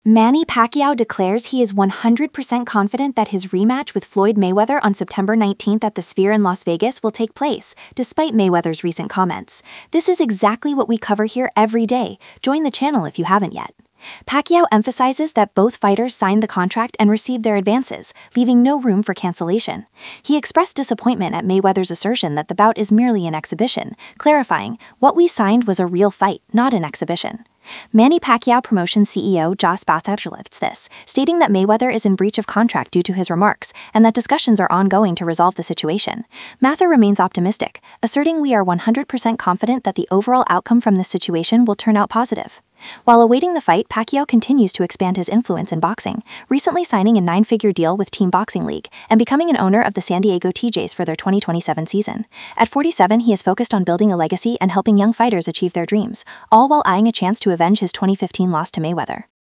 Manny Pacquiao declares he is 100% confident that his rematch with Floyd Mayweather on September 19th at the Sphere in Las Vegas will take place, despite Mayweather's recent comments. This is exactly what we cover here every day. Join the channel if you haven't yet. Pacquiao emphasizes that both fighters signed the contract and received their advances, leaving no room for cancellation. He expressed disappointment at Mayweather's assertion that the bout is merely an exhibition, clarifying, "What we signed was a real fight, not an exhibition." Manny Pacquiao Promotions CEO Jos Basander lifts this, stating that Mayweather is in breach of contract due to his remarks, and that discussions are ongoing to resolve the situation. Mather remains optimistic, asserting, "We are 100% confident that the overall outcome from this situation will turn out positive." While awaiting the fight, Pacquiao continues to expand his influence in boxing, recently signing a 9-figure deal with Team Boxing League and becoming an owner of the San Diego TJs for their 2027 season. At 47, he is focused on building a legacy and helping young fighters achieve their dreams, all while eyeing a chance to avenge his 2015 loss to Mayweather.